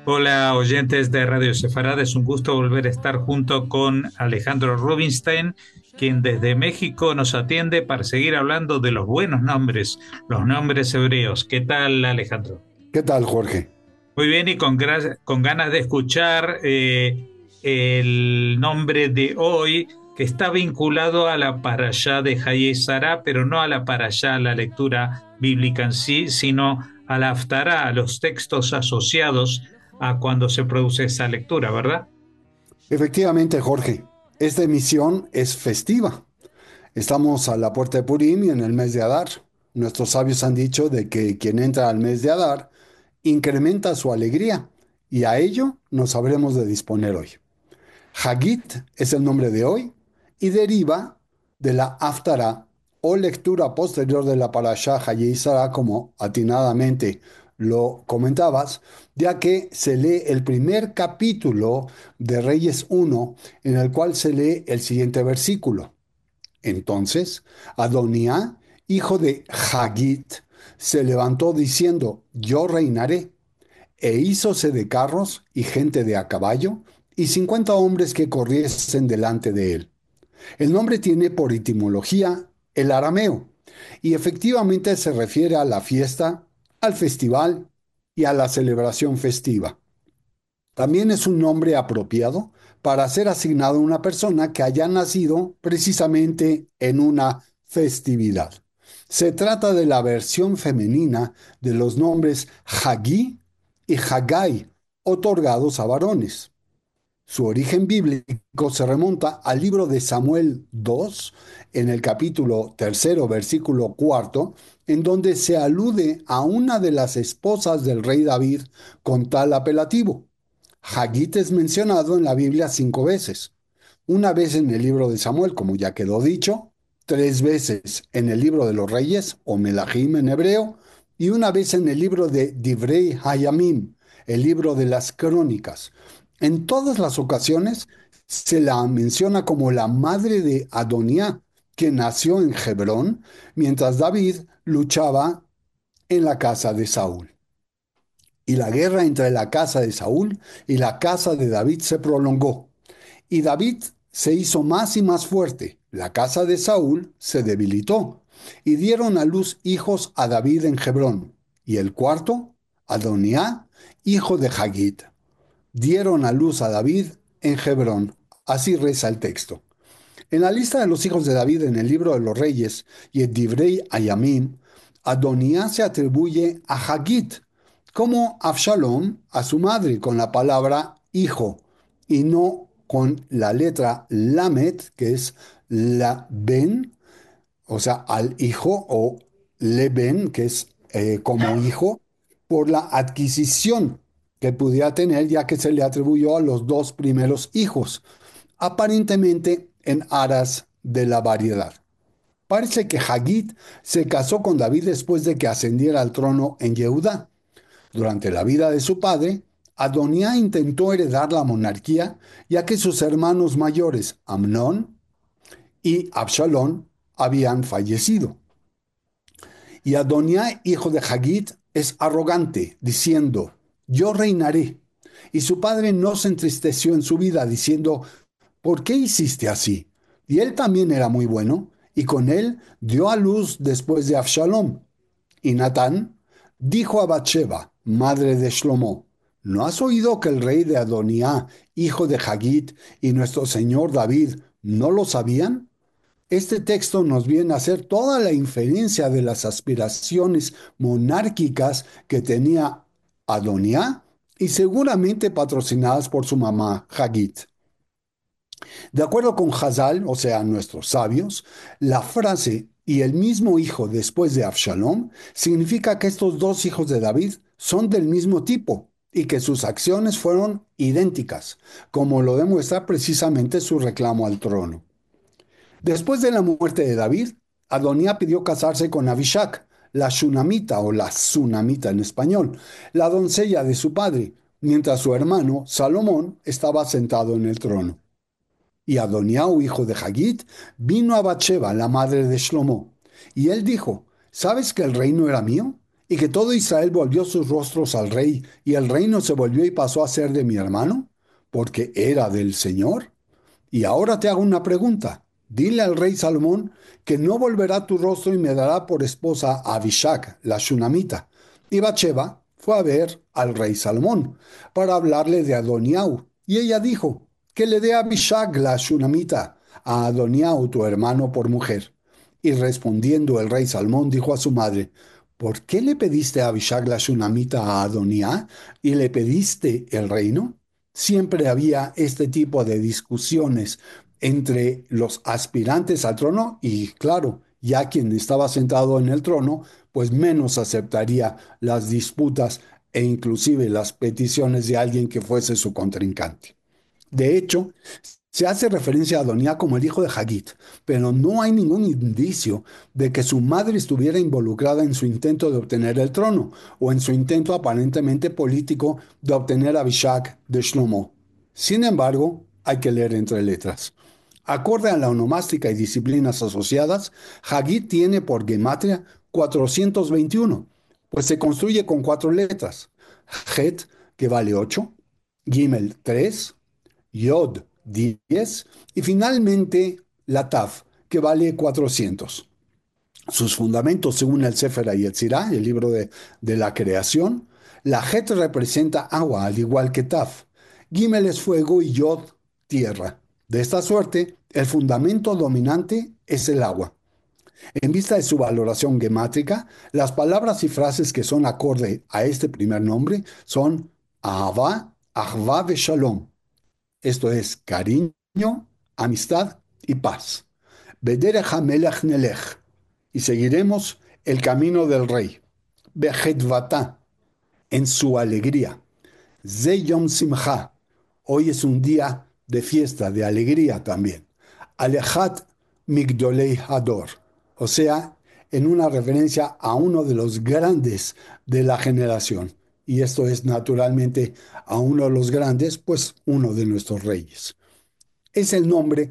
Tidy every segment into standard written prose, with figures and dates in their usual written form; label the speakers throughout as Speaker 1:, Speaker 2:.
Speaker 1: Hola, oyentes de Radio Sefarad. Es un gusto volver a estar junto con Alejandro Rubinstein, quien desde México nos atiende para seguir hablando de los buenos nombres, los nombres hebreos. ¿Qué tal, Alejandro?
Speaker 2: ¿Qué tal, Jorge?
Speaker 1: Muy bien, y con ganas de escuchar el nombre de hoy, que está vinculado a la parashá de Hayei Sará, pero no a la parashá, a la lectura bíblica en sí, sino a la haftará, a los textos asociados a cuando se produce esa lectura, ¿verdad?
Speaker 2: Efectivamente, Jorge, esta emisión es festiva. Estamos a la puerta de Purim y en el mes de Adar. Nuestros sabios han dicho de que quien entra al mes de Adar incrementa su alegría y a ello nos habremos de disponer hoy. Hagit es el nombre de hoy y deriva de la Haftará o lectura posterior de la Parashá Hayei Sará, como atinadamente lo comentabas, ya que se lee el primer capítulo de Reyes 1, en el cual se lee el siguiente versículo. Entonces, Adonía, hijo de Hagit, se levantó diciendo: Yo reinaré. E hízose de carros y gente de a caballo, y 50 hombres que corriesen delante de él. El nombre tiene por etimología el arameo, y efectivamente se refiere a la fiesta, al festival y a la celebración festiva. También es un nombre apropiado para ser asignado a una persona que haya nacido precisamente en una festividad. Se trata de la versión femenina de los nombres Hagí y Hagai, otorgados a varones. Su origen bíblico se remonta al libro de Samuel 2, en el capítulo tercero, versículo cuarto, en donde se alude a una de las esposas del rey David con tal apelativo. Hagit es mencionado en la Biblia 5 veces. Una vez en el libro de Samuel, como ya quedó dicho, 3 veces en el libro de los Reyes, o Melahim en hebreo, y una vez en el libro de Divrei Hayamim, el libro de las crónicas. En todas las ocasiones se la menciona como la madre de Adonia, que nació en Hebrón, mientras David luchaba en la casa de Saúl. Y la guerra entre la casa de Saúl y la casa de David se prolongó. Y David se hizo más y más fuerte. La casa de Saúl se debilitó. Y dieron a luz hijos a David en Hebrón. Y el cuarto, Adoniá, hijo de Hagit. Dieron a luz a David en Hebrón. Así reza el texto. En la lista de los hijos de David en el libro de los Reyes y en Divrei Ayamim, Adonías se atribuye a Hagit, como Absalom a su madre con la palabra hijo y no con la letra Lamet, que es la Ben, o sea, al hijo, o Leben, que es como hijo, por la adquisición que pudiera tener, ya que se le atribuyó a los dos primeros hijos, aparentemente en aras de la variedad. Parece que Hagit se casó con David después de que ascendiera al trono en Yehudá. Durante la vida de su padre, Adonía intentó heredar la monarquía, ya que sus hermanos mayores, Amnón y Absalón, habían fallecido. Y Adonía, hijo de Hagit, es arrogante, diciendo: Yo reinaré. Y su padre no se entristeció en su vida, diciendo: ¿Por qué hiciste así? Y él también era muy bueno, y con él dio a luz después de Absalom. Y Natán dijo a Bathsheba, madre de Shlomo: ¿No has oído que el rey de Adonía, hijo de Hagit, y nuestro señor David no lo sabían? Este texto nos viene a hacer toda la inferencia de las aspiraciones monárquicas que tenía Adonía y seguramente patrocinadas por su mamá Hagit. De acuerdo con Hazal, o sea, nuestros sabios, la frase "y el mismo hijo después de Absalom" significa que estos dos hijos de David son del mismo tipo y que sus acciones fueron idénticas, como lo demuestra precisamente su reclamo al trono. Después de la muerte de David, Adonía pidió casarse con Abishag, la Shunamita o la Sunamita en español, la doncella de su padre, mientras su hermano Salomón estaba sentado en el trono. Y Adoniao, hijo de Hagit, vino a Bathsheba, la madre de Shlomo. Y él dijo: ¿Sabes que el reino era mío? y que todo Israel volvió sus rostros al rey, y el reino se volvió y pasó a ser de mi hermano, porque era del Señor. Y ahora te hago una pregunta. Dile al rey Salomón que no volverá tu rostro y me dará por esposa a Abishag, la shunamita. Y Bathsheba fue a ver al rey Salomón para hablarle de Adoniau. Y ella dijo, que le dé a Abishag, la shunamita, a Adoniau, tu hermano, por mujer. Y respondiendo el rey Salomón dijo a su madre, ¿por qué le pediste a Abishag, la shunamita, a Adoniá y le pediste el reino? Siempre había este tipo de discusiones entre los aspirantes al trono y, claro, ya quien estaba sentado en el trono, pues menos aceptaría las disputas e inclusive las peticiones de alguien que fuese su contrincante. De hecho, se hace referencia a Adonía como el hijo de Hagit, pero no hay ningún indicio de que su madre estuviera involucrada en su intento de obtener el trono o en su intento aparentemente político de obtener a Abishag de Shlomo. Sin embargo, hay que leer entre letras. Acorde a la onomástica y disciplinas asociadas, Hagit tiene por gematria 421, pues se construye con cuatro letras. Het, que vale 8, Gimel 3, Yod 10 y finalmente la Tav, que vale 400. Sus fundamentos, según el Sefer Yetzirah, el libro de la creación, la Het representa agua, al igual que Tav. Gimel es fuego y Yod tierra. De esta suerte, el fundamento dominante es el agua. En vista de su valoración gemátrica, las palabras y frases que son acorde a este primer nombre son Ahava, Ahva ve Shalom. Esto es cariño, amistad y paz. Bederech hamelech nelech. Y seguiremos el camino del rey. Bejedvatá, en su alegría. Ze Yom Simcha. Hoy es un día de fiesta, de alegría también. Alechat Migdolei Hador. O sea, en una referencia a uno de los grandes de la generación. Y esto es naturalmente a uno de los grandes, pues uno de nuestros reyes. Es el nombre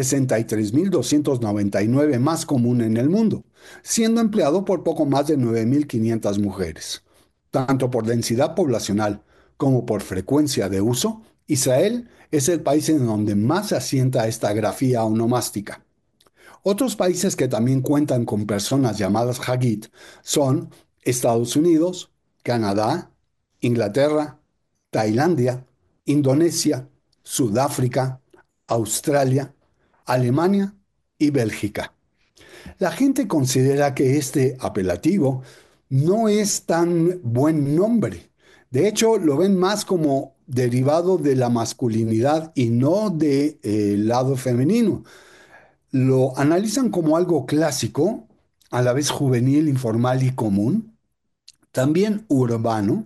Speaker 2: 63.299 más común en el mundo, siendo empleado por poco más de 9.500 mujeres. Tanto por densidad poblacional como por frecuencia de uso, Israel es el país en donde más se asienta esta grafía onomástica. Otros países que también cuentan con personas llamadas Hagit son Estados Unidos, Canadá, Inglaterra, Tailandia, Indonesia, Sudáfrica, Australia, Alemania y Bélgica. La gente considera que este apelativo no es tan buen nombre. De hecho, lo ven más como derivado de la masculinidad y no del lado femenino. Lo analizan como algo clásico, a la vez juvenil, informal y común, también urbano,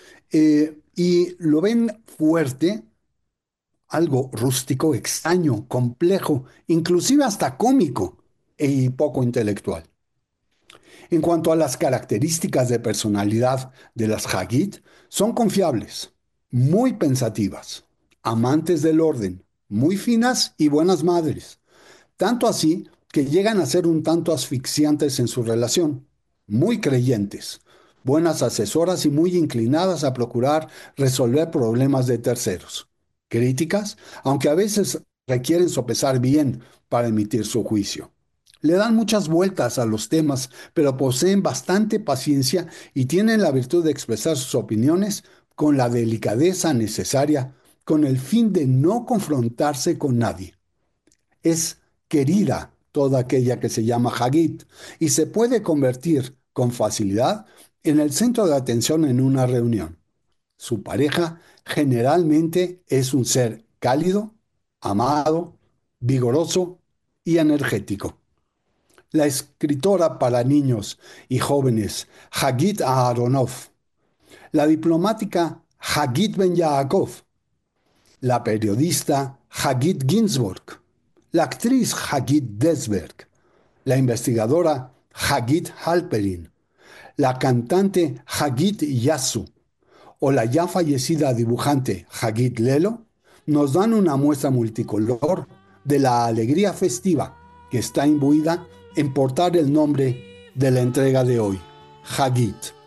Speaker 2: y lo ven fuerte, algo rústico, extraño, complejo, inclusive hasta cómico y poco intelectual. En cuanto a las características de personalidad de las Hagit, son confiables, muy pensativas, amantes del orden, muy finas y buenas madres. Tanto así que llegan a ser un tanto asfixiantes en su relación, muy creyentes, buenas asesoras y muy inclinadas a procurar resolver problemas de terceros. Críticas, aunque a veces requieren sopesar bien para emitir su juicio. Le dan muchas vueltas a los temas, pero poseen bastante paciencia y tienen la virtud de expresar sus opiniones con la delicadeza necesaria, con el fin de no confrontarse con nadie. Es querida toda aquella que se llama Hagit y se puede convertir con facilidad en el centro de atención en una reunión. Su pareja generalmente es un ser cálido, amado, vigoroso y energético. La escritora para niños y jóvenes Hagit Aharonov, la diplomática Hagit Ben Yaakov, la periodista Hagit Ginsburg, la actriz Hagit Desberg, la investigadora Hagit Halperin, la cantante Hagit Yasu o la ya fallecida dibujante Hagit Lelo nos dan una muestra multicolor de la alegría festiva que está imbuida en portar el nombre de la entrega de hoy, Hagit.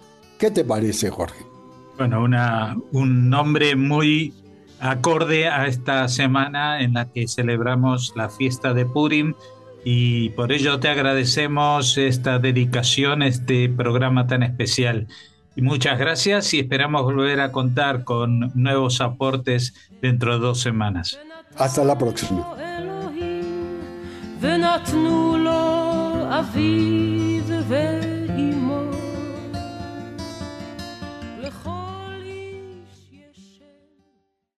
Speaker 2: ¿Qué te parece, Jorge?
Speaker 1: Bueno, un nombre muy acorde a esta semana en la que celebramos la fiesta de Purim y por ello te agradecemos esta dedicación, este programa tan especial. Y muchas gracias y esperamos volver a contar con nuevos aportes dentro de 2 semanas.
Speaker 2: Hasta la próxima.
Speaker 3: ונתנו לו אביו ואמו